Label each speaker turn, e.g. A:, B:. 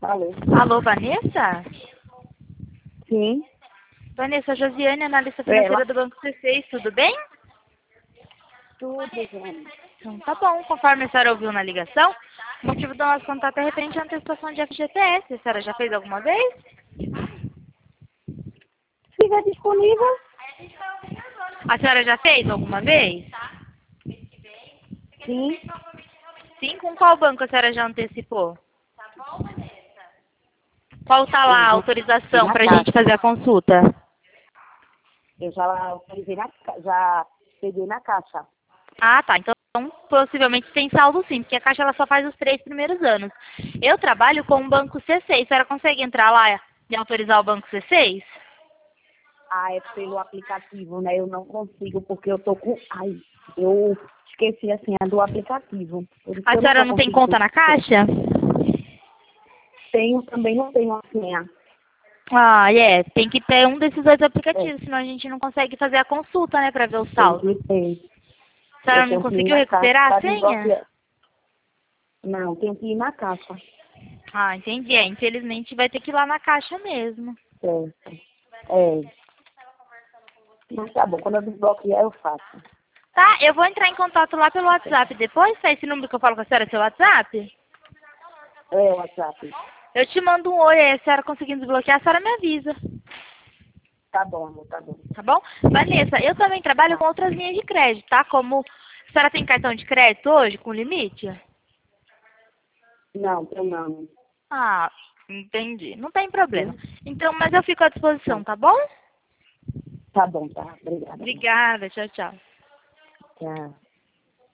A: Alô?
B: Alô, Vanessa?
A: Sim.
B: Vanessa, Josiane, analista financeira do Banco C6, tudo bem?
A: Tudo, Jane.
B: Então tá bom, conforme a senhora ouviu na ligação, o motivo do nosso contato é referente à antecipação de FGTS. A senhora já fez alguma vez?
A: Fica disponível?
B: A senhora já fez alguma vez?
A: Sim.
B: Sim, com qual banco a senhora já antecipou? Qual tá lá a autorização
A: Na
B: pra
A: Caixa.
B: gente fazer a consulta?
A: Eu já autorizei já peguei na Caixa.
B: Ah, tá. Então, possivelmente tem saldo sim, porque a Caixa ela só faz os 3 primeiros anos. Eu trabalho com o Banco C6. A senhora consegue entrar lá e autorizar o Banco C6?
A: Ah, é pelo aplicativo, né? Eu não consigo porque eu tô com... Ai, eu esqueci a senha do aplicativo. Por isso que
B: A
A: eu
B: senhora
A: tô
B: não tem
A: conseguindo.
B: conta na Caixa?
A: Tenho, também não tenho a senha.
B: Ah, tem que ter um desses dois
A: É,
B: aplicativos, senão a gente não consegue fazer a consulta, né, pra ver o
A: tem
B: saldo.
A: que ter.
B: A senhora
A: Eu
B: não
A: tenho que ir
B: conseguiu
A: na Caixa
B: recuperar a
A: para
B: senha?
A: desbloquear. Não, tenho que ir na Caixa.
B: Ah, entendi. Infelizmente vai ter que ir lá na Caixa mesmo.
A: Certo. É. Mas tá bom, quando eu desbloquear eu faço.
B: Tá, eu vou entrar em contato lá pelo WhatsApp depois, tá? Esse número que eu falo com a senhora é seu WhatsApp?
A: É, WhatsApp.
B: Eu te mando um oi aí, a senhora conseguindo desbloquear, a senhora me avisa,
A: Tá bom, amor, tá bom.
B: tá bom? Vanessa, eu também trabalho
A: Tá.
B: com outras linhas de crédito, tá? Como a senhora tem cartão de crédito hoje, com limite?
A: Não, tem não.
B: Ah, entendi. Não tem problema.
A: Sim?
B: Então, mas eu fico à disposição,
A: Não.
B: tá bom?
A: Tá bom, tá. Obrigada.
B: Obrigada, tchau, tchau.
A: Tchau.